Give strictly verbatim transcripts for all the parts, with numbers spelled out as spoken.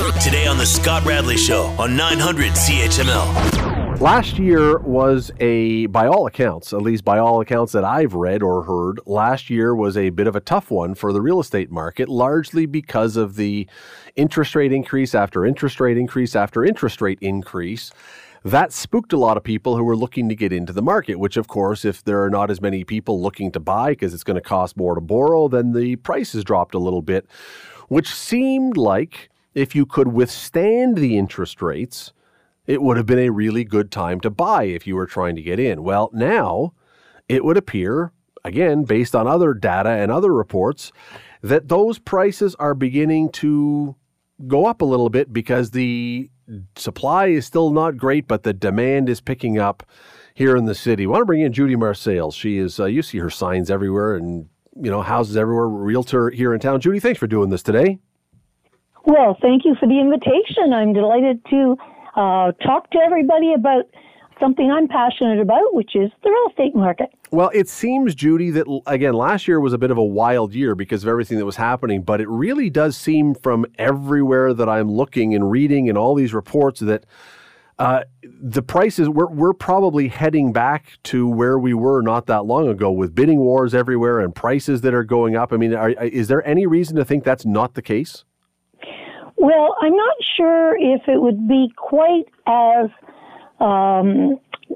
Today on the Scott Radley Show on nine hundred C H M L. Last year was a, by all accounts, at least by all accounts that I've read or heard, last year was a bit of a tough one for the real estate market, largely because of the interest rate increase after interest rate increase after interest rate increase. That spooked a lot of people who were looking to get into the market, which, of course, if there are not as many people looking to buy because it's going to cost more to borrow, then the prices dropped a little bit, which seemed like if you could withstand the interest rates, it would have been a really good time to buy if you were trying to get in. Well, now it would appear, again, based on other data and other reports, that those prices are beginning to go up a little bit because the supply is still not great, but the demand is picking up here in the city. I want to bring in Judy Marseille. She is, uh, you see her signs everywhere and, you know, houses everywhere, realtor here in town. Judy, thanks for doing this today. Well, thank you for the invitation. I'm delighted to uh, talk to everybody about something I'm passionate about, which is the real estate market. Well, it seems, Judy, that, again, last year was a bit of a wild year because of everything that was happening, but it really does seem from everywhere that I'm looking and reading and all these reports that uh, the prices, we're, we're probably heading back to where we were not that long ago with bidding wars everywhere and prices that are going up. I mean, are, is there any reason to think that's not the case? Well, I'm not sure if it would be quite as um,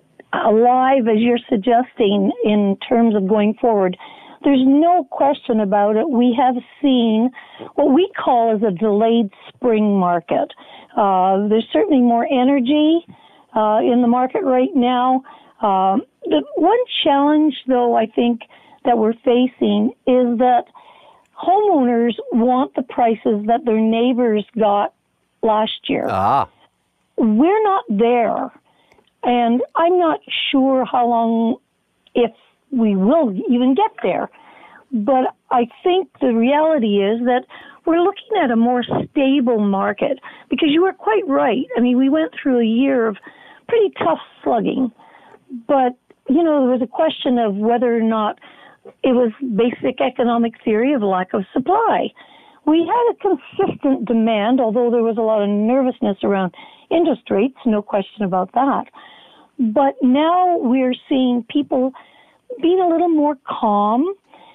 alive as you're suggesting in terms of going forward. There's no question about it. We have seen what we call as a delayed spring market. Uh, there's certainly more energy uh, in the market right now. Um, the one challenge, though, I think that we're facing is that homeowners want the prices that their neighbors got last year. Ah. We're not there, and I'm not sure how long, if we will even get there. But I think the reality is that we're looking at a more stable market because you were quite right. I mean, we went through a year of pretty tough slugging, but, you know, there was a question of whether or not it was basic economic theory of lack of supply. We had a consistent demand, although there was a lot of nervousness around interest rates, no question about that. But now we're seeing people being a little more calm.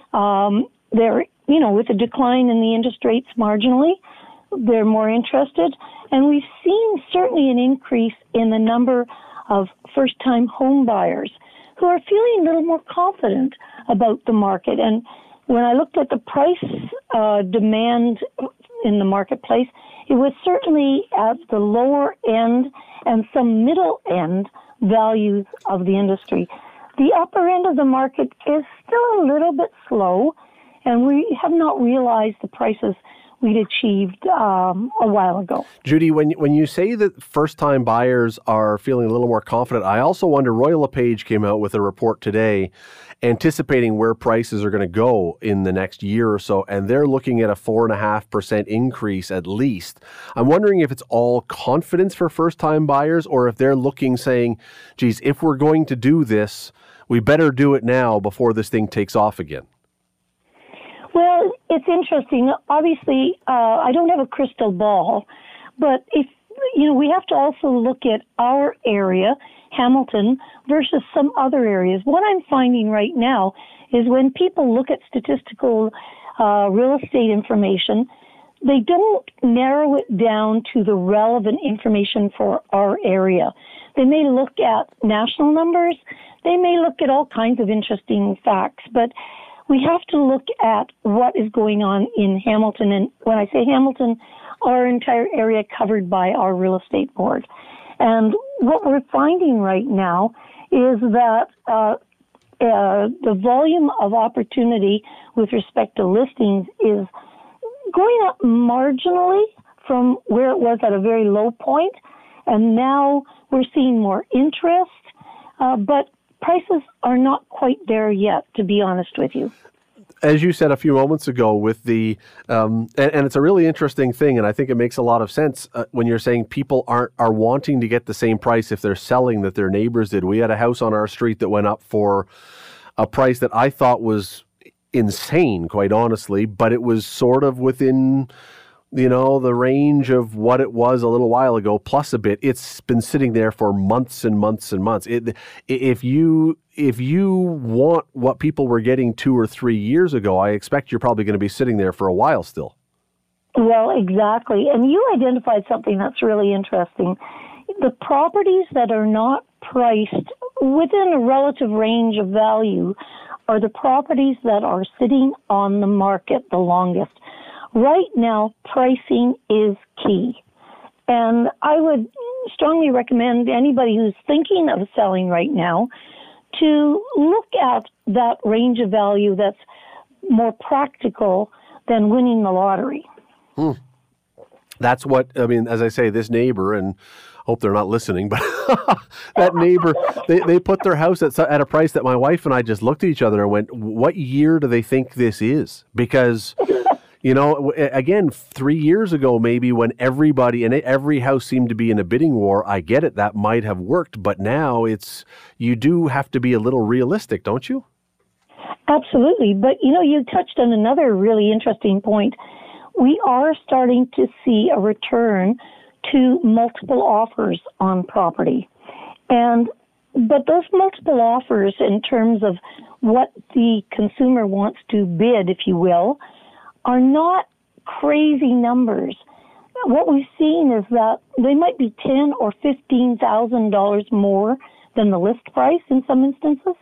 Um, they're, you know, with a decline in the interest rates marginally, they're more interested. And we've seen certainly an increase in the number of first-time home buyers who are feeling a little more confident about the market. And when I looked at the price uh, demand in the marketplace, it was certainly at the lower end and some middle end values of the industry. The upper end of the market is still a little bit slow, and we have not realized the prices we'd achieved um, a while ago. Judy, when when you say that first-time buyers are feeling a little more confident, I also wonder, Royal LePage came out with a report today anticipating where prices are going to go in the next year or so, and they're looking at a four point five percent increase at least. I'm wondering if it's all confidence for first-time buyers or if they're looking, saying, geez, if we're going to do this, we better do it now before this thing takes off again. Well, it's interesting. Obviously, uh, I don't have a crystal ball, but if you know, we have to also look at our area, Hamilton, versus some other areas. What I'm finding right now is when people look at statistical uh, real estate information, they don't narrow it down to the relevant information for our area. They may look at national numbers. They may look at all kinds of interesting facts, but we have to look at what is going on in Hamilton. And when I say Hamilton, our entire area covered by our real estate board. And what we're finding right now is that uh, uh, the volume of opportunity with respect to listings is going up marginally from where it was at a very low point. And now we're seeing more interest, uh, but prices are not quite there yet, to be honest with you. As you said a few moments ago with the, um, and, and it's a really interesting thing, and I think it makes a lot of sense uh, when you're saying people aren't are wanting to get the same price if they're selling that their neighbors did. We had a house on our street that went up for a price that I thought was insane, quite honestly, but it was sort of within you know, the range of what it was a little while ago, plus a bit. It's been sitting there for months and months and months. It, if you if you want what people were getting two or three years ago, I expect you're probably going to be sitting there for a while still. Well, exactly. And you identified something that's really interesting. The properties that are not priced within a relative range of value are the properties that are sitting on the market the longest. Right now, pricing is key. And I would strongly recommend anybody who's thinking of selling right now to look at that range of value that's more practical than winning the lottery. Hmm. That's what, I mean, as I say, this neighbor, and hope they're not listening, but that neighbor, they, they put their house at, at a price that my wife and I just looked at each other and went, what year do they think this is? Because... You know, again, three years ago, maybe when everybody and every house seemed to be in a bidding war, I get it, that might have worked. But now it's, you do have to be a little realistic, don't you? Absolutely. But, you know, you touched on another really interesting point. We are starting to see a return to multiple offers on property. And, but those multiple offers in terms of what the consumer wants to bid, if you will, are not crazy numbers. What we've seen is that they might be ten or fifteen thousand dollars more than the list price in some instances,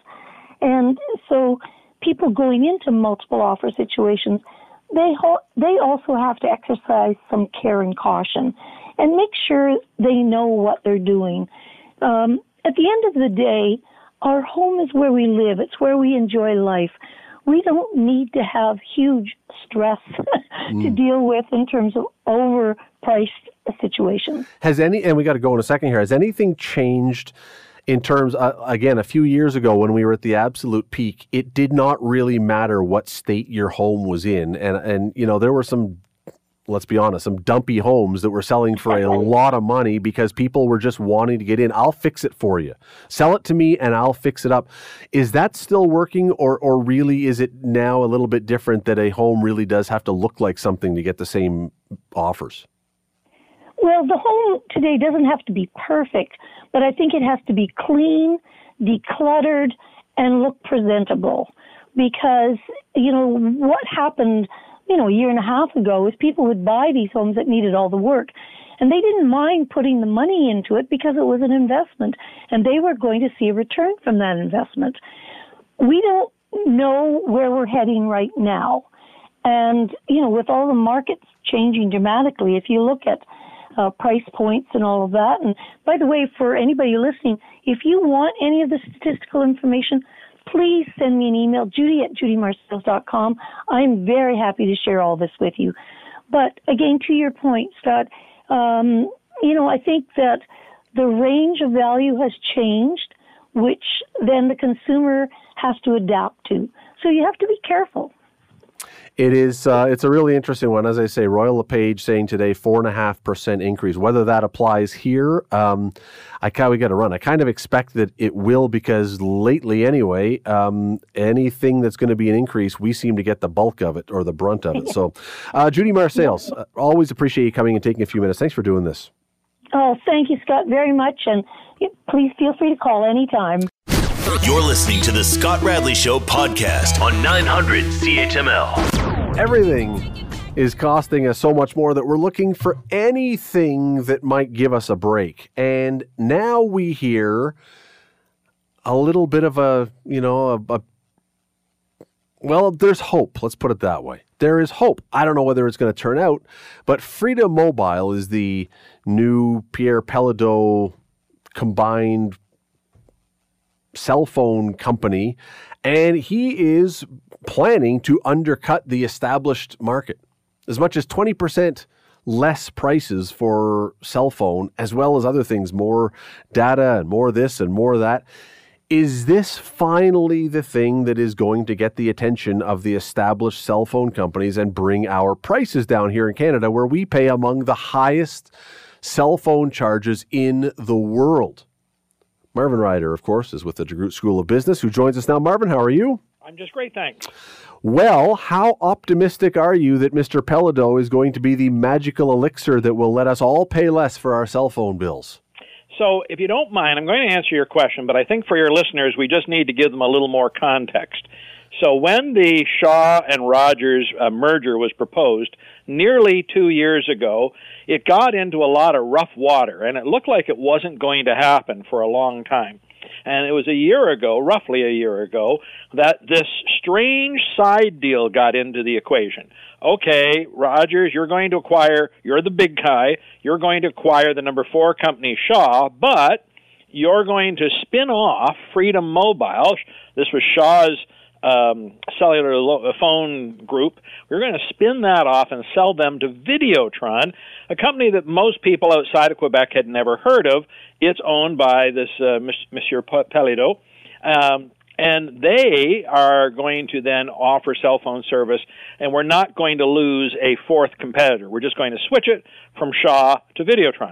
and so people going into multiple offer situations, they ho- they also have to exercise some care and caution, and make sure they know what they're doing. Um, at the end of the day, our home is where we live. It's where we enjoy life. We don't need to have huge stress mm. to deal with in terms of overpriced situations. Has any, and we got to go in a second here, has anything changed in terms, uh, again, a few years ago when we were at the absolute peak, it did not really matter what state your home was in. And, and you know, there were some, let's be honest, some dumpy homes that were selling for a lot of money because people were just wanting to get in. I'll fix it for you. Sell it to me and I'll fix it up. Is that still working, or, or really is it now a little bit different that a home really does have to look like something to get the same offers? Well, the home today doesn't have to be perfect, but I think it has to be clean, decluttered, and look presentable. Because, you know, what happened you know, a year and a half ago is people would buy these homes that needed all the work. And they didn't mind putting the money into it because it was an investment. And they were going to see a return from that investment. We don't know where we're heading right now. And, you know, with all the markets changing dramatically, if you look at uh, price points and all of that. And by the way, for anybody listening, if you want any of the statistical information, please send me an email, Judy at judy marcells dot com. I'm very happy to share all this with you. But again, to your point, Scott, um, you know, I think that the range of value has changed, which then the consumer has to adapt to. So you have to be careful. It is. Uh, it's a really interesting one. As I say, Royal LePage saying today four and a half percent increase. Whether that applies here, um, I kind we got to run. I kind of expect that it will, because lately, anyway, um, anything that's going to be an increase, we seem to get the bulk of it or the brunt of it. So, uh, Judy Marcells, uh, always appreciate you coming and taking a few minutes. Thanks for doing this. Oh, thank you, Scott, very much, and please feel free to call anytime. You're listening to the Scott Radley Show podcast on nine hundred C H M L. Everything is costing us so much more that we're looking for anything that might give us a break. And now we hear a little bit of a, you know, a, a well, there's hope. Let's put it that way. There is hope. I don't know whether it's going to turn out, but Freedom Mobile is the new Pierre Péladeau combined cell phone company, and he is planning to undercut the established market. As much as twenty percent less prices for cell phone, as well as other things, more data and more this and more that. Is this finally the thing that is going to get the attention of the established cell phone companies and bring our prices down here in Canada, where we pay among the highest cell phone charges in the world? Marvin Ryder, of course, is with the DeGroote School of Business, who joins us now. Marvin, how are you? I'm just great, thanks. Well, how optimistic are you that Mister Pellado is going to be the magical elixir that will let us all pay less for our cell phone bills? So if you don't mind, I'm going to answer your question, but I think for your listeners, we just need to give them a little more context. So when the Shaw and Rogers uh, merger was proposed nearly two years ago, it got into a lot of rough water, and it looked like it wasn't going to happen for a long time. And it was a year ago, roughly a year ago, that this strange side deal got into the equation. Okay, Rogers, you're going to acquire, you're the big guy, you're going to acquire the number four company, Shaw, but you're going to spin off Freedom Mobile. This was Shaw's um, cellular lo- phone group. We're going to spin that off and sell them to Videotron, a company that most people outside of Quebec had never heard of. It's owned by this uh, Monsieur Pellado, um, and they are going to then offer cell phone service, and we're not going to lose a fourth competitor. We're just going to switch it from Shaw to Videotron.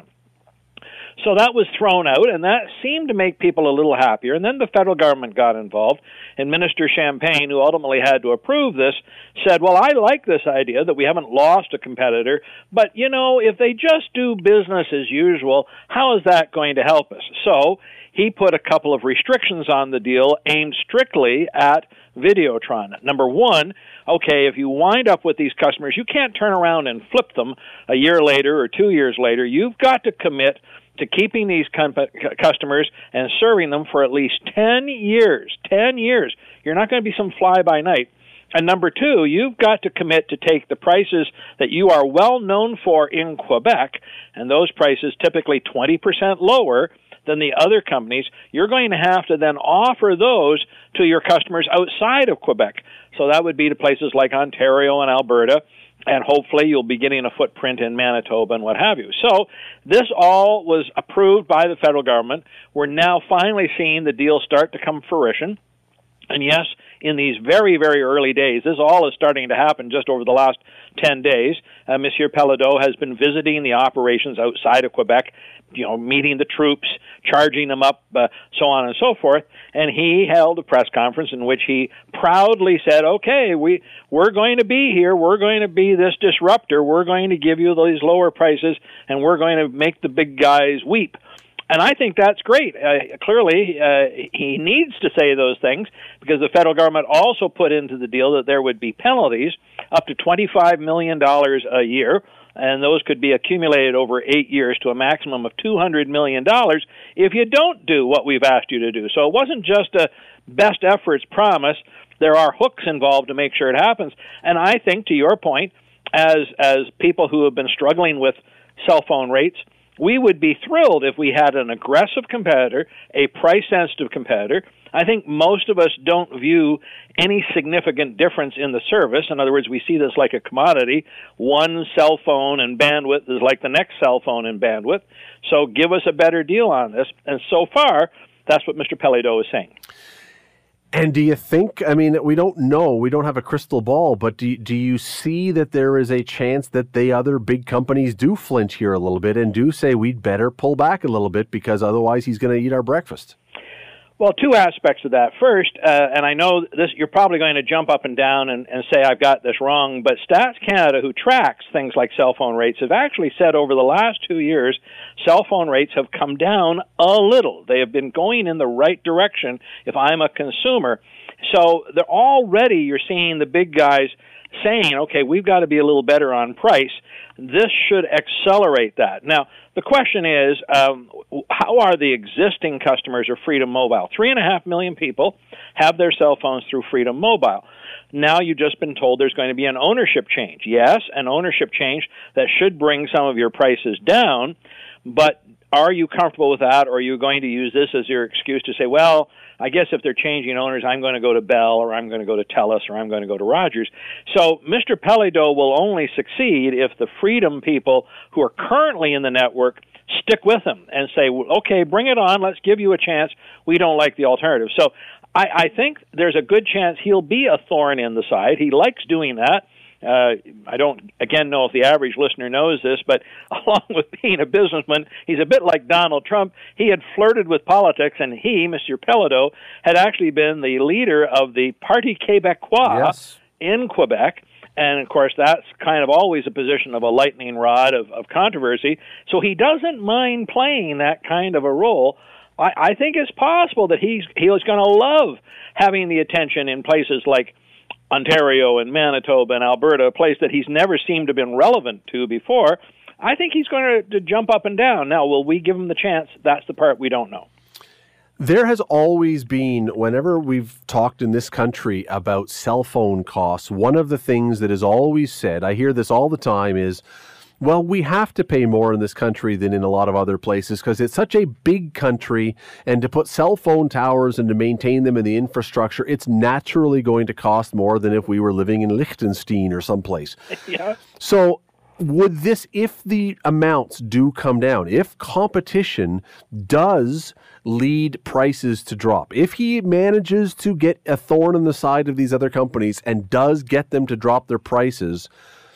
So that was thrown out, and that seemed to make people a little happier. And then the federal government got involved, and Minister Champagne, who ultimately had to approve this, said, well, I like this idea that we haven't lost a competitor, but, you know, if they just do business as usual, how is that going to help us? So he put a couple of restrictions on the deal aimed strictly at Videotron. Number one, okay, if you wind up with these customers, you can't turn around and flip them a year later or two years later. You've got to commit to keeping these comp- customers and serving them for at least ten years. ten years. You're not going to be some fly-by-night. And number two, you've got to commit to take the prices that you are well known for in Quebec, and those prices typically twenty percent lower than the other companies. You're going to have to then offer those to your customers outside of Quebec. So that would be to places like Ontario and Alberta, and hopefully you'll be getting a footprint in Manitoba and what have you. So this all was approved by the federal government. We're now finally seeing the deal start to come to fruition. And yes, in these very, very early days, this all is starting to happen just over the last ten days. Uh, Monsieur Pellado has been visiting the operations outside of Quebec, you know, meeting the troops, charging them up, uh, so on and so forth. And he held a press conference in which he proudly said, okay, we, we're going to be here. We're going to be this disruptor. We're going to give you these lower prices, and we're going to make the big guys weep. And I think that's great. Uh, clearly, uh, he needs to say those things because the federal government also put into the deal that there would be penalties up to twenty-five million dollars a year, and those could be accumulated over eight years to a maximum of two hundred million dollars if you don't do what we've asked you to do. So it wasn't just a best efforts promise. There are hooks involved to make sure it happens. And I think, to your point, as as people who have been struggling with cell phone rates, we would be thrilled if we had an aggressive competitor, a price-sensitive competitor. I think most of us don't view any significant difference in the service. In other words, we see this like a commodity. One cell phone and bandwidth is like the next cell phone and bandwidth. So give us a better deal on this. And so far, that's what Mister Pellado is saying. And do you think, I mean, we don't know, we don't have a crystal ball, but do, do you see that there is a chance that the other big companies do flinch here a little bit and do say we'd better pull back a little bit because otherwise he's going to eat our breakfast? Well, two aspects of that. First, uh, and I know this, you're probably going to jump up and down and, and say I've got this wrong, but Stats Canada, who tracks things like cell phone rates, have actually said over the last two years, cell phone rates have come down a little. They have been going in the right direction if I'm a consumer. So they're already, you're seeing the big guys saying, okay, we've got to be a little better on price. This should accelerate that. Now, the question is, um, how are the existing customers of Freedom Mobile? Three and a half million people have their cell phones through Freedom Mobile. Now you've just been told there's going to be an ownership change. Yes, an ownership change that should bring some of your prices down, but are you comfortable with that, or are you going to use this as your excuse to say, well, I guess if they're changing owners, I'm going to go to Bell, or I'm going to go to TELUS, or I'm going to go to Rogers. So Mister Pellado will only succeed if the Freedom people who are currently in the network stick with him and say, okay, bring it on, let's give you a chance. We don't like the alternative. So I, I think there's a good chance he'll be a thorn in the side. He likes doing that. Uh, I don't, again, know if the average listener knows this, but along with being a businessman, he's a bit like Donald Trump. He had flirted with politics, and he, Mister Pellado, had actually been the leader of the Parti Québécois yes. in Quebec. And, of course, that's kind of always a position of a lightning rod of, of controversy. So he doesn't mind playing that kind of a role. I, I think it's possible that he's he was going to love having the attention in places like Ontario and Manitoba and Alberta, a place that he's never seemed to have been relevant to before. I think he's going to, to jump up and down. Now, will we give him the chance? That's the part we don't know. There has always been, whenever we've talked in this country about cell phone costs, one of the things that is always said, I hear this all the time, is, well, we have to pay more in this country than in a lot of other places because it's such a big country, and to put cell phone towers and to maintain them in the infrastructure, it's naturally going to cost more than if we were living in Liechtenstein or someplace. Yeah. So would this, if the amounts do come down, if competition does lead prices to drop, if he manages to get a thorn in the side of these other companies and does get them to drop their prices,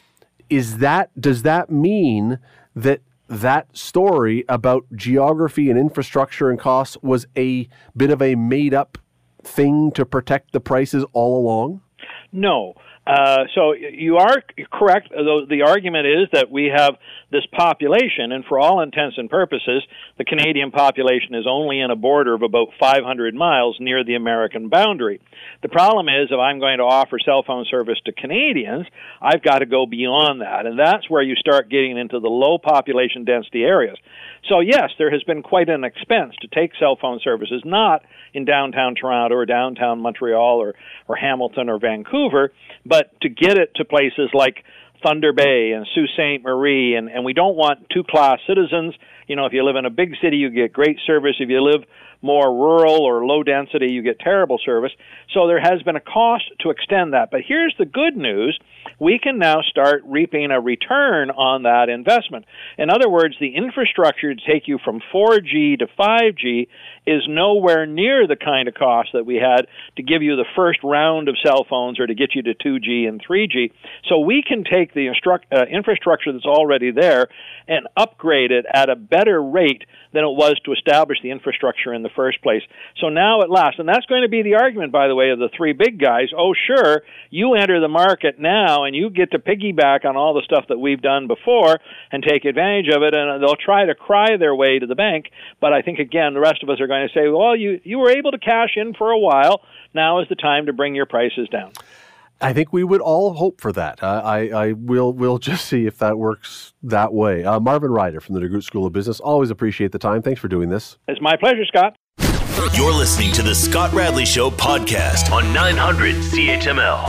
is that, does that mean that that story about geography and infrastructure and costs was a bit of a made-up thing to protect the prices all along? No. Uh, so you are correct. Though the argument is that we have this population, and for all intents and purposes, the Canadian population is only in a border of about five hundred miles near the American boundary. The problem is, if I'm going to offer cell phone service to Canadians, I've got to go beyond that, and that's where you start getting into the low population density areas. So yes, there has been quite an expense to take cell phone services, not in downtown Toronto or downtown Montreal or, or Hamilton or Vancouver, but to get it to places like Thunder Bay and Sault Ste. Marie, and, and we don't want two-class citizens. You know, if you live in a big city, you get great service. If you live more rural or low density, you get terrible service. So there has been a cost to extend that. But here's the good news. We can now start reaping a return on that investment. In other words, the infrastructure to take you from four G to five G is nowhere near the kind of cost that we had to give you the first round of cell phones or to get you to two G and three G. So we can take the instru- uh, infrastructure that's already there and upgrade it at a better rate than it was to establish the infrastructure in the first place. So now at last, and that's going to be the argument, by the way, of the three big guys. Oh, sure, you enter the market now and you get to piggyback on all the stuff that we've done before and take advantage of it, and they'll try to cry their way to the bank. But I think, again, the rest of us are going to say, well, you, you were able to cash in for a while. Now is the time to bring your prices down. I think we would all hope for that. Uh, I, I will we'll just see if that works that way. Uh, Marvin Ryder from the DeGroote School of Business. Always appreciate the time. Thanks for doing this. It's my pleasure, Scott. You're listening to the Scott Radley Show podcast on nine hundred C H M L.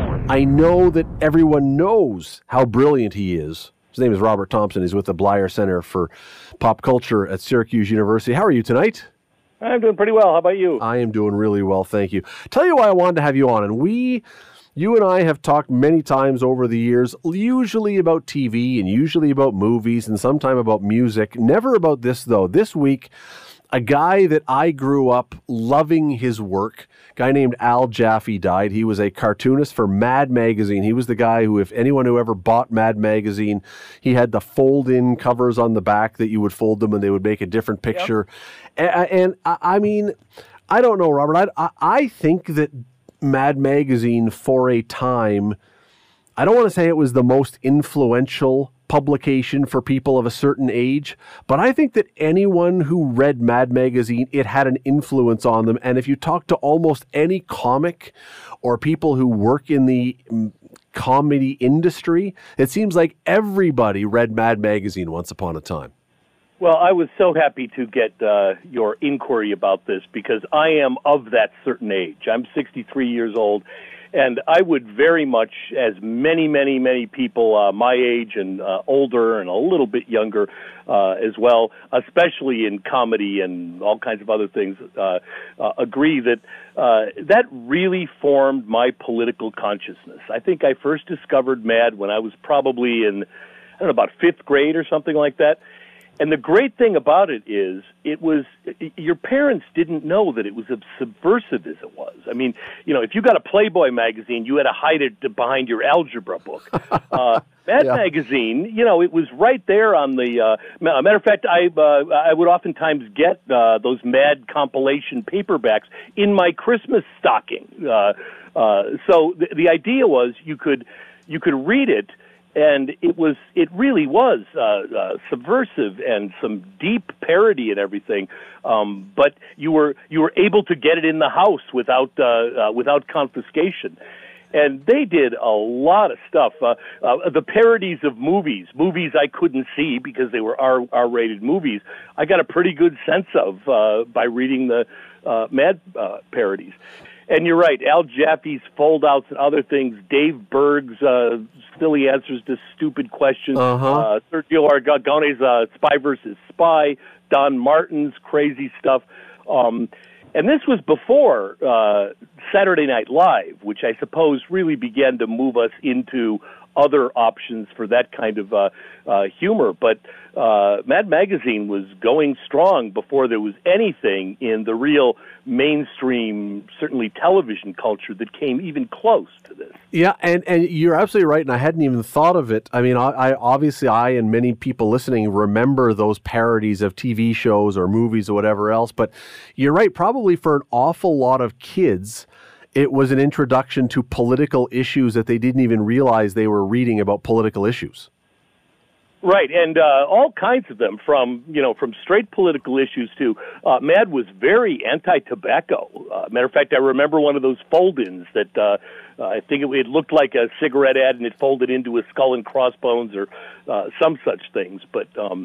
I know that everyone knows how brilliant he is. His name is Robert Thompson. He's with the Bleier Center for Pop Culture at Syracuse University. How are you tonight? I'm doing pretty well. How about you? I am doing really well, thank you. Tell you why I wanted to have you on, and we... You and I have talked many times over the years, usually about T V and usually about movies and sometimes about music. Never about this, though. This week, a guy that I grew up loving his work, a guy named Al Jaffe, died. He was a cartoonist for Mad Magazine. He was the guy who, if anyone who ever bought Mad Magazine, he had the fold-in covers on the back that you would fold them and they would make a different picture. Yep. And, and I, I mean, I don't know, Robert. I, I think that Mad Magazine for a time, I don't want to say it was the most influential publication for people of a certain age, but I think that anyone who read Mad Magazine, it had an influence on them. And if you talk to almost any comic or people who work in the comedy industry, it seems like everybody read Mad Magazine once upon a time. Well, I was so happy to get uh, your inquiry about this because I am of that certain age. I'm sixty-three years old, and I would very much, as many, many, many people uh, my age and uh, older and a little bit younger uh, as well, especially in comedy and all kinds of other things, uh, uh, agree that uh, that really formed my political consciousness. I think I first discovered Mad when I was probably in, I don't know, about fifth grade or something like that. And the great thing about it is, it was, your parents didn't know that it was as subversive as it was. I mean, you know, if you got a Playboy magazine, you had to hide it behind your algebra book. Uh, Mad yeah. Magazine, you know, it was right there on the, uh, matter of fact, I uh, I would oftentimes get uh, those Mad compilation paperbacks in my Christmas stocking. Uh, Uh, so the, the idea was you could you could read it, and it was it really was uh, uh, subversive and some deep parody and everything. Um, but you were you were able to get it in the house without uh, uh, without confiscation. And they did a lot of stuff. Uh, uh, the parodies of movies, movies I couldn't see because they were R, R-rated movies, I got a pretty good sense of uh, by reading the uh, Mad uh, parodies. And you're right, Al Jaffe's fold-outs and other things, Dave Berg's uh, silly answers to stupid questions, uh-huh. uh, Sergio Aragone's uh, Spy versus Spy, Don Martin's crazy stuff. Um, and this was before uh, Saturday Night Live, which I suppose really began to move us into other options for that kind of uh, uh, humor. But uh, Mad Magazine was going strong before there was anything in the real mainstream, certainly television culture, that came even close to this. Yeah, and, and you're absolutely right, and I hadn't even thought of it. I mean, I, I obviously, I and many people listening remember those parodies of T V shows or movies or whatever else, but you're right, probably for an awful lot of kids, it was an introduction to political issues that they didn't even realize they were reading about political issues. Right, and uh, all kinds of them, from you know, from straight political issues to uh, Mad was very anti-tobacco. Uh, matter of fact, I remember one of those fold-ins that uh, uh, I think it, it looked like a cigarette ad, and it folded into a skull and crossbones or uh, some such things. But um,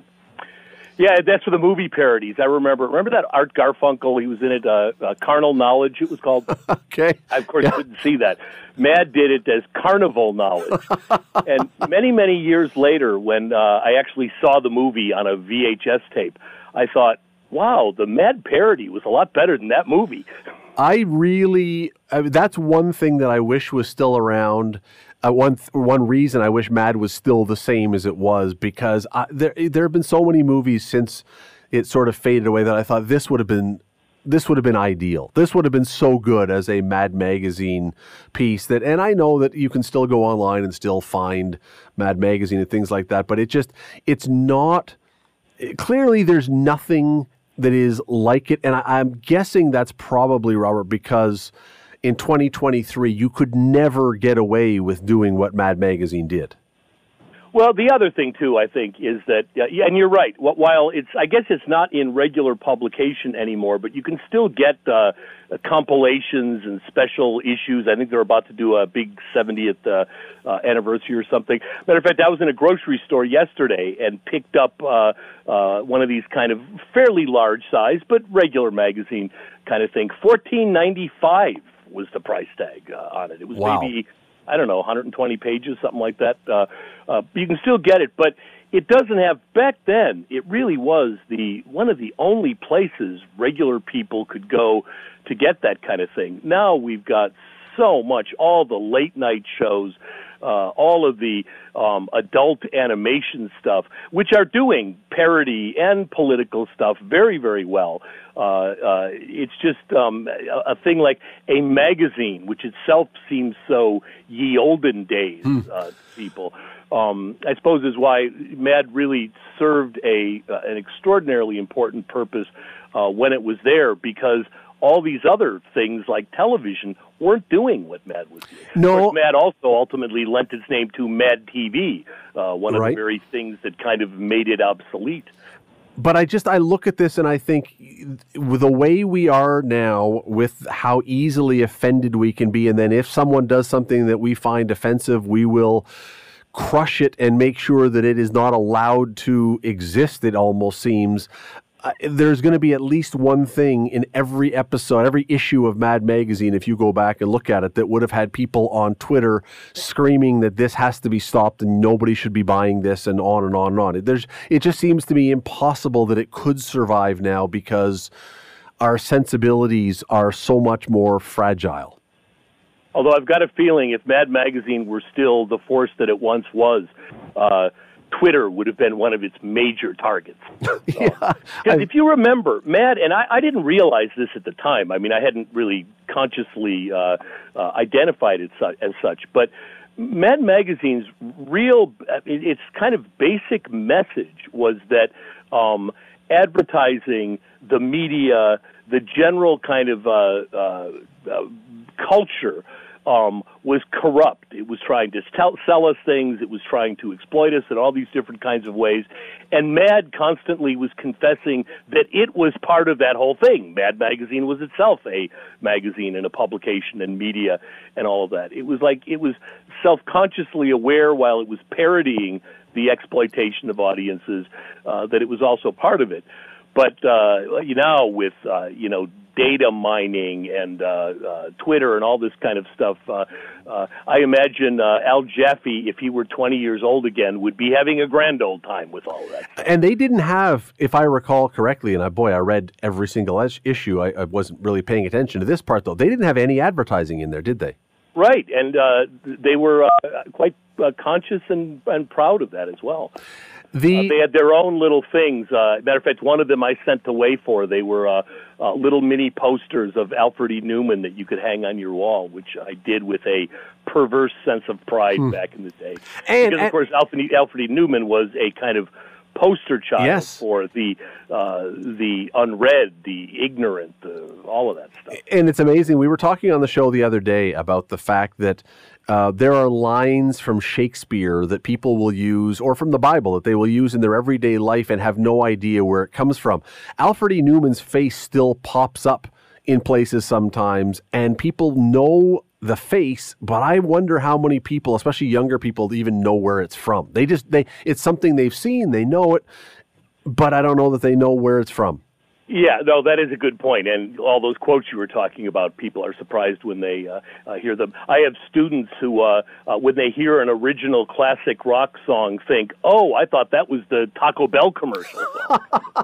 yeah, that's for the movie parodies. I remember. Remember that Art Garfunkel? He was in it. Uh, uh, Carnal Knowledge. It was called. Okay. I, of course, yeah. couldn't see that. Mad did it as Carnival Knowledge. And many, many years later, when uh, I actually saw the movie on a V H S tape, I thought, wow, the Mad parody was a lot better than that movie. I really, I mean, that's one thing that I wish was still around. Uh, one th- one reason I wish Mad was still the same as it was, because I, there there have been so many movies since it sort of faded away that I thought this would have been this would have been ideal. This would have been so good as a Mad Magazine piece that, and I know that you can still go online and still find Mad Magazine and things like that, but it just it's not clearly there's nothing that is like it, and I, I'm guessing that's probably, Robert, because in twenty twenty-three, you could never get away with doing what Mad Magazine did. Well, the other thing, too, I think, is that, uh, yeah, and you're right, while it's, I guess it's not in regular publication anymore, but you can still get uh, compilations and special issues. I think they're about to do a big seventieth uh, uh, anniversary or something. Matter of fact, I was in a grocery store yesterday and picked up uh, uh, one of these kind of fairly large size, but regular magazine kind of thing. fourteen ninety-five was the price tag uh, on it. It was wow. maybe, I don't know, one hundred twenty pages, something like that. Uh, uh, you can still get it, but it doesn't have, back then, it really was the one of the only places regular people could go to get that kind of thing. Now we've got so much, all the late night shows, uh, all of the um, adult animation stuff, which are doing parody and political stuff very, very well. Uh, uh, it's just um, a, a thing like a magazine, which itself seems so ye olden days hmm. uh, to people. Um, I suppose is why Mad really served a uh, an extraordinarily important purpose uh, when it was there, because all these other things like television weren't doing what Mad was doing. No. Of course, Mad also ultimately lent its name to Mad T V, uh, one of right. the very things that kind of made it obsolete. But I just, I look at this and I think with the way we are now, with how easily offended we can be, and then if someone does something that we find offensive, we will crush it and make sure that it is not allowed to exist, it almost seems. Uh, there's going to be at least one thing in every episode, every issue of Mad Magazine, if you go back and look at it, that would have had people on Twitter screaming that this has to be stopped and nobody should be buying this, and on and on and on. There's, it just seems to me impossible that it could survive now, because our sensibilities are so much more fragile. Although I've got a feeling if Mad Magazine were still the force that it once was, uh, Twitter would have been one of its major targets. yeah, uh, if you remember, Mad, and I, I didn't realize this at the time. I mean, I hadn't really consciously uh, uh, identified it su- as such, but Mad Magazine's real, its kind of basic message was that um, advertising, the media, the general kind of uh, uh, uh, culture um, was corrupt. It was trying to tell, sell us things. It was trying to exploit us in all these different kinds of ways. And Mad constantly was confessing that it was part of that whole thing. Mad Magazine was itself a magazine and a publication and media and all of that. It was like it was self-consciously aware while it was parodying the exploitation of audiences uh, that it was also part of it. But uh, you know, with uh, you know data mining and uh, uh, Twitter and all this kind of stuff, uh, uh, I imagine uh, Al Jaffe, if he were twenty years old again, would be having a grand old time with all of that stuff. And they didn't have, if I recall correctly, and I, boy, I read every single issue. I, I wasn't really paying attention to this part though. They didn't have any advertising in there, did they? Right, and uh, they were uh, quite uh, conscious and, and proud of that as well. The, uh, they had their own little things. Uh, matter of fact, one of them I sent away for. They were uh, uh, little mini posters of Alfred E. Newman that you could hang on your wall, which I did with a perverse sense of pride hmm. back in the day. And, because, of and, course, Alfred E. Alfred E. Newman was a kind of poster child yes. for the uh, the unread, the ignorant, uh, all of that stuff. And it's amazing. We were talking on the show the other day about the fact that uh, there are lines from Shakespeare that people will use, or from the Bible that they will use in their everyday life and have no idea where it comes from. Alfred E. Newman's face still pops up in places sometimes, and people know the face, but I wonder how many people, especially younger people, even know where it's from. They just, they, it's something they've seen, they know it, but I don't know that they know where it's from. Yeah, no, that is a good point. And all those quotes you were talking about, people are surprised when they uh, uh, hear them. I have students who, uh, uh, when they hear an original classic rock song, think, oh, I thought that was the Taco Bell commercial song,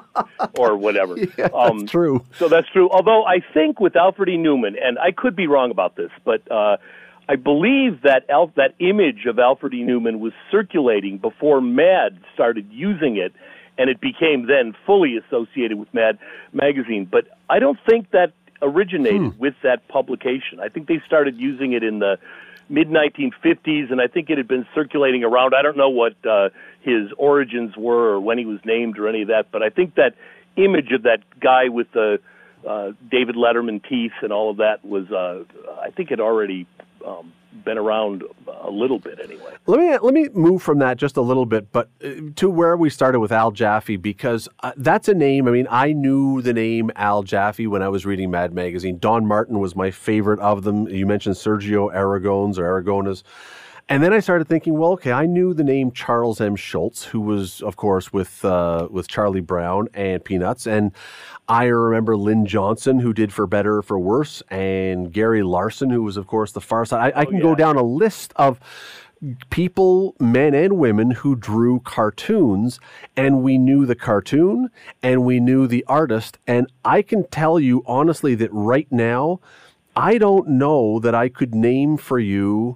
or whatever. Yeah, that's um, true. So that's true. Although I think with Alfred E. Newman, and I could be wrong about this, but uh, I believe that Al- that image of Alfred E. Newman was circulating before Mad started using it, and it became then fully associated with Mad Magazine. But I don't think that originated hmm. with that publication. I think they started using it in the mid nineteen fifties, and I think it had been circulating around. I don't know what uh, his origins were or when he was named or any of that, but I think that image of that guy with the uh, David Letterman teeth and all of that was, uh, I think, had already um, been around a little bit anyway. Let me let me move from that just a little bit, but to where we started with Al Jaffe, because uh, that's a name. I mean, I knew the name Al Jaffe when I was reading Mad Magazine. Don Martin was my favorite of them. You mentioned Sergio Aragones or Aragones. And then I started thinking, well, okay, I knew the name Charles M. Schulz, who was, of course, with uh, with Charlie Brown and Peanuts. And I remember Lynn Johnson, who did For Better or For Worse, and Gary Larson, who was, of course, The Far Side. I, I can oh, yeah. go down a list of people, men and women, who drew cartoons, and we knew the cartoon, and we knew the artist. And I can tell you, honestly, that right now, I don't know that I could name for you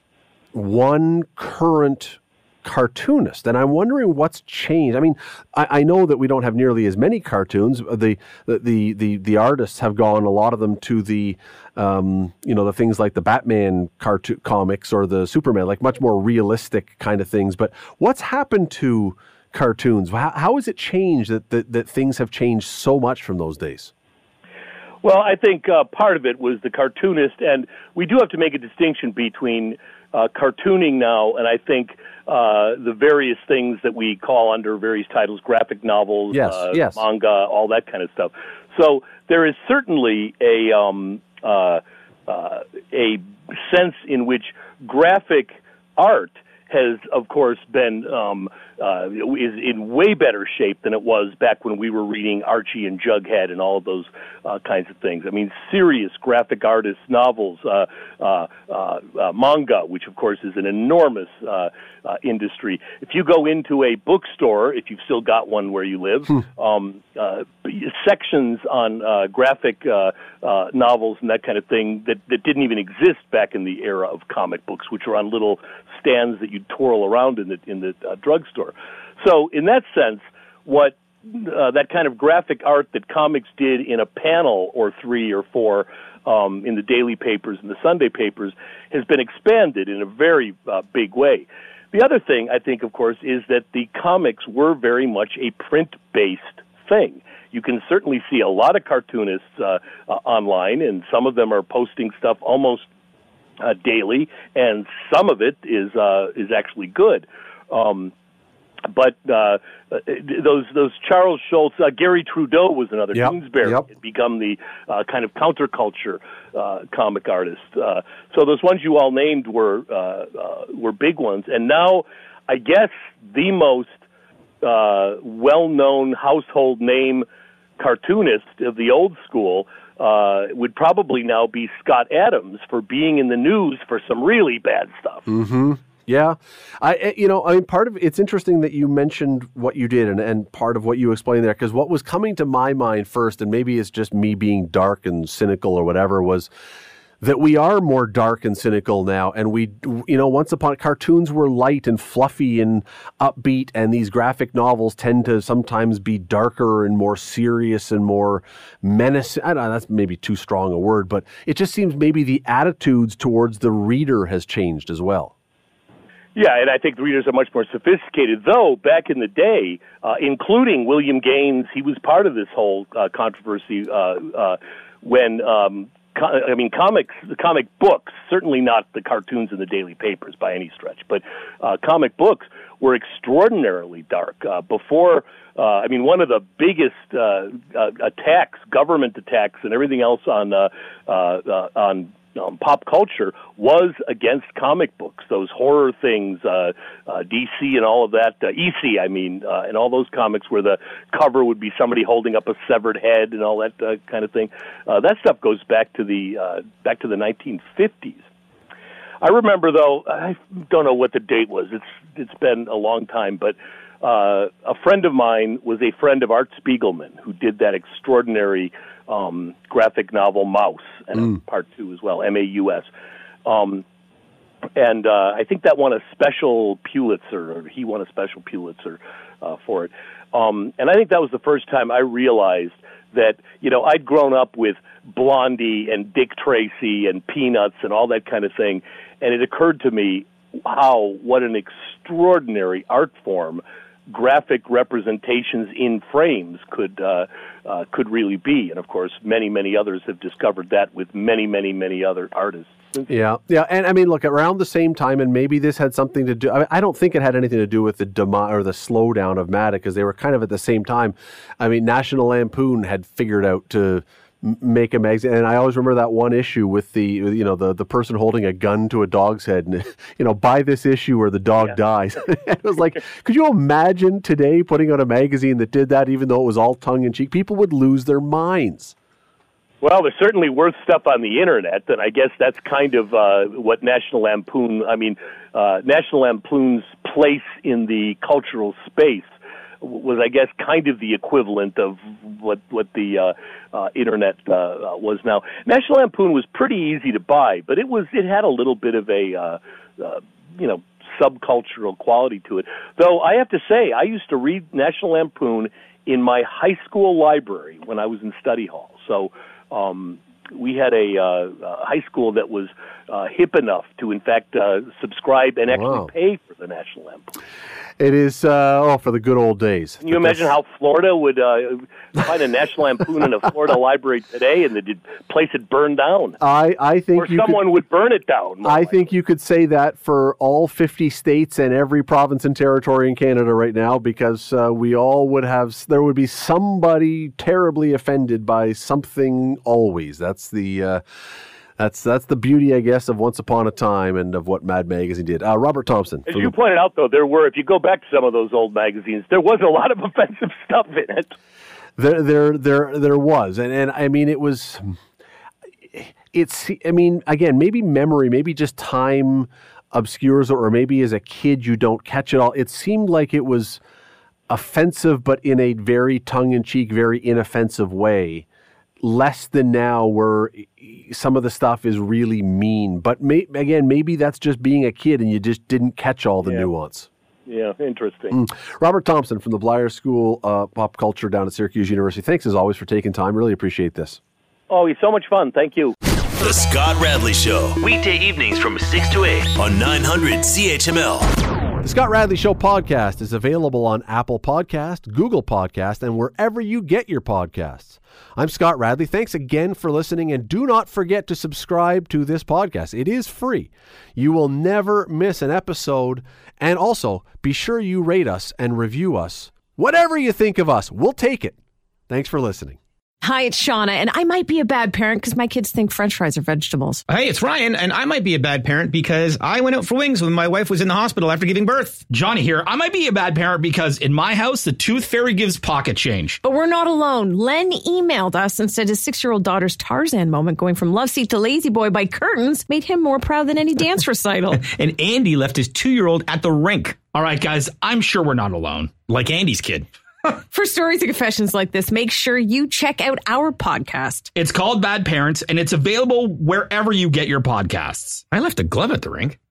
one current cartoonist, and I'm wondering what's changed. I mean, I, I know that we don't have nearly as many cartoons. The the the the, the artists have gone, a lot of them, to the um, you know the things like the Batman cartoon comics or the Superman, like much more realistic kind of things. But what's happened to cartoons? How, how has it changed that, that that things have changed so much from those days? Well, I think uh, part of it was the cartoonist, and we do have to make a distinction between Uh, cartooning now, and I think uh, the various things that we call under various titles, graphic novels, yes, uh, yes. manga, all that kind of stuff. So there is certainly a um, uh, uh, a sense in which graphic art has, of course, been um, uh, is in way better shape than it was back when we were reading Archie and Jughead and all of those uh, kinds of things. I mean, serious graphic artists, novels, uh, uh, uh, uh, manga, which, of course, is an enormous uh, uh, industry. If you go into a bookstore, if you've still got one where you live, hmm. um, uh, sections on uh, graphic uh, uh, novels and that kind of thing that, that didn't even exist back in the era of comic books, which were on little stands that you'd twirl around in the in the uh, drugstore. So in that sense, what uh, that kind of graphic art that comics did in a panel or three or four um, in the daily papers and the Sunday papers has been expanded in a very uh, big way. The other thing, I think, of course, is that the comics were very much a print-based thing. You can certainly see a lot of cartoonists uh, uh, online, and some of them are posting stuff almost uh, daily, and some of it is uh, is actually good. Um, but uh, those those Charles Schulz, uh, Gary Trudeau was another. Yep. Doonesbury Yep. had become the uh, kind of counterculture uh, comic artist. Uh, so those ones you all named were uh, uh, were big ones, and now I guess the most uh, well-known household name cartoonist of the old school uh, would probably now be Scott Adams for being in the news for some really bad stuff. Mm-hmm. Yeah. I, you know, I mean, part of it's interesting that you mentioned what you did and, and part of what you explained there, because what was coming to my mind first, and maybe it's just me being dark and cynical or whatever, was that we are more dark and cynical now. And we, you know, once upon cartoons were light and fluffy and upbeat, and these graphic novels tend to sometimes be darker and more serious and more menacing. I don't know, that's maybe too strong a word, but it just seems maybe the attitudes towards the reader has changed as well. Yeah, and I think the readers are much more sophisticated, though back in the day, uh, including William Gaines, he was part of this whole uh, controversy uh, uh, when, um, co- I mean, comics, the comic books, certainly not the cartoons in the daily papers by any stretch, but uh, comic books were extraordinarily dark. Uh, before, uh, I mean, one of the biggest uh, uh, attacks, government attacks and everything else on uh, uh, uh, on Um, pop culture was against comic books, those horror things, uh, uh, D C and all of that, uh, E C, I mean, uh, and all those comics where the cover would be somebody holding up a severed head and all that uh, kind of thing. Uh, that stuff goes back to the uh, back to the nineteen fifties. I remember, though, I don't know what the date was. It's it's been a long time, but uh, a friend of mine was a friend of Art Spiegelman, who did that extraordinary um, graphic novel Mouse, and mm. part two as well, M A U S. Um, and uh, I think that won a special Pulitzer, or he won a special Pulitzer uh, for it. Um, and I think that was the first time I realized that, you know, I'd grown up with Blondie and Dick Tracy and Peanuts and all that kind of thing, and it occurred to me how, what an extraordinary art form graphic representations in frames could uh, uh, could really be. And, of course, many, many others have discovered that with many, many, many other artists. Yeah, yeah, and I mean, look, around the same time, and maybe this had something to do, I, mean, I don't think it had anything to do with the demo, or the slowdown of Matic, because they were kind of at the same time. I mean, National Lampoon had figured out to make a magazine, and I always remember that one issue with the, you know, the, the person holding a gun to a dog's head, and, you know, buy this issue or the dog yeah. dies. It was like, could you imagine today putting out a magazine that did that, even though it was all tongue-in-cheek? People would lose their minds. Well, there's certainly worth stuff on the internet, and I guess that's kind of uh, what National Lampoon, I mean, uh, National Lampoon's place in the cultural space was, I guess, kind of the equivalent of what what the uh, uh, internet uh, was now. National Lampoon was pretty easy to buy, but it was it had a little bit of a, uh, uh, you know, subcultural quality to it. Though I have to say, I used to read National Lampoon in my high school library when I was in study hall. So um, we had a, uh, a high school that was uh, hip enough to, in fact, uh, subscribe and actually wow. pay for the National Lampoon. It is, uh, oh, for the good old days. Can you imagine how Florida would uh, find a National Lampoon in a Florida library today, and the place had burned down? I, I think or you someone could, would burn it down. I likely. think you could say that for all fifty states and every province and territory in Canada right now, because uh, we all would have, there would be somebody terribly offended by something always. That's the... Uh, That's that's the beauty, I guess, of Once Upon a Time and of what Mad Magazine did. Uh, Robert Thompson. As you pointed out, though, there were, if you go back to some of those old magazines, there was a lot of offensive stuff in it. There, there, there, there was, and and I mean, it was. It's, I mean, again, maybe memory, maybe just time obscures, or maybe as a kid you don't catch it all. It seemed like it was offensive, but in a very tongue-in-cheek, very inoffensive way. Less than now, where some of the stuff is really mean. But may, again, maybe that's just being a kid and you just didn't catch all the yeah. nuance. Yeah, interesting. Mm. Robert Thompson from the Blair School of uh, Pop Culture down at Syracuse University. Thanks as always for taking time. Really appreciate this. Oh, he's so much fun. Thank you. The Scott Radley Show, weekday evenings from six to eight on nine hundred C H M L. The Scott Radley Show podcast is available on Apple Podcast, Google Podcast, and wherever you get your podcasts. I'm Scott Radley. Thanks again for listening, and do not forget to subscribe to this podcast. It is free. You will never miss an episode, and also be sure you rate us and review us. Whatever you think of us, we'll take it. Thanks for listening. Hi, it's Shauna, and I might be a bad parent because my kids think French fries are vegetables. Hey, it's Ryan, and I might be a bad parent because I went out for wings when my wife was in the hospital after giving birth. Johnny here. I might be a bad parent because in my house, the tooth fairy gives pocket change. But we're not alone. Len emailed us and said his six-year-old daughter's Tarzan moment going from love seat to lazy boy by curtains made him more proud than any dance recital. And Andy left his two-year-old at the rink. All right, guys, I'm sure we're not alone. Like Andy's kid. For stories and confessions like this, make sure you check out our podcast. It's called Bad Parents, and it's available wherever you get your podcasts. I left a glove at the rink.